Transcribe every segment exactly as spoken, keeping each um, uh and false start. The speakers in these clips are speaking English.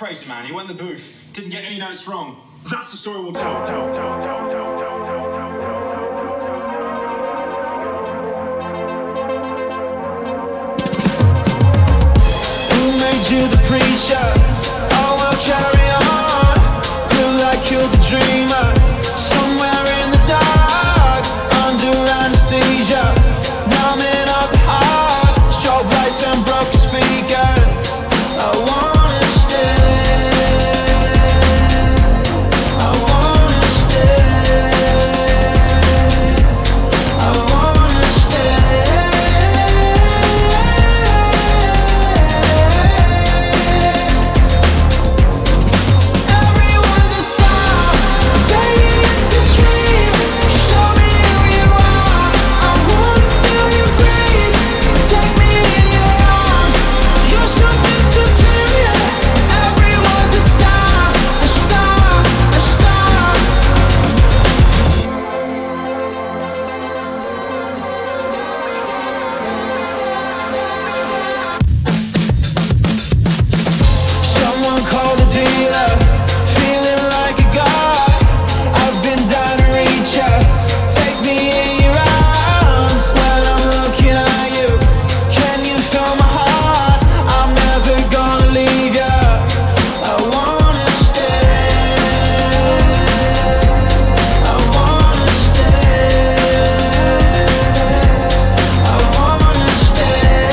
Crazy man, he went in the booth, didn't get any notes wrong. That's the story we'll tell. tell, tell, tell, tell, tell, tell, tell, Who made you the preacher? Oh, well, carry on. Will I kill the dreamer? Somewhere in the dark, under anesthesia, numbing of the heart, strobe lights and broken speakers. I wanna stay, I wanna stay, I wanna stay. Everyone's a star, baby, it's a dream. Show me who you are, I wanna feel you breathe. Take me in your arms, you're something superior. Everyone's a star, a star, a star. Someone call the dealer, feeling like a god. I've been down to reach ya. Take me in your arms when I'm looking at you. Can you feel my heart? I'm never gonna leave ya. I wanna stay, I wanna stay, I wanna stay.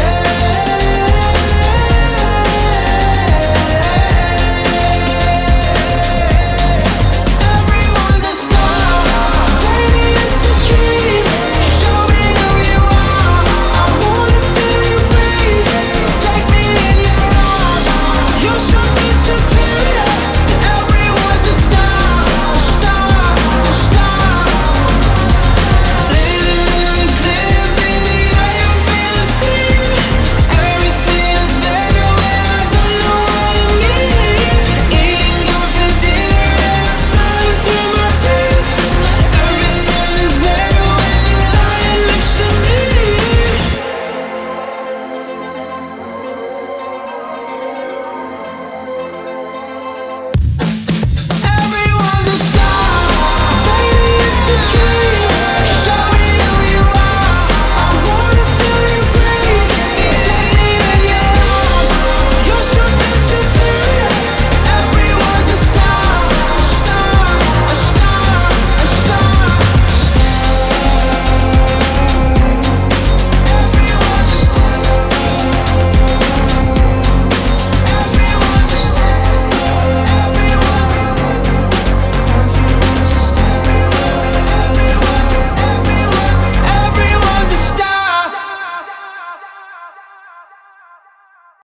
Everyone's a star, baby, it's a dream. Show me who you are, I wanna feel you breathe. Take me in your arms, you're something superior. To everyone's a star, a star, a star. Living clear, baby, I am feeling steam. Everything's better when I don't know what it means. Eating your for dinner and I'm smiling through my teeth. Everything is better when you're lying next to me. Everyone's a star, baby, it's a dream.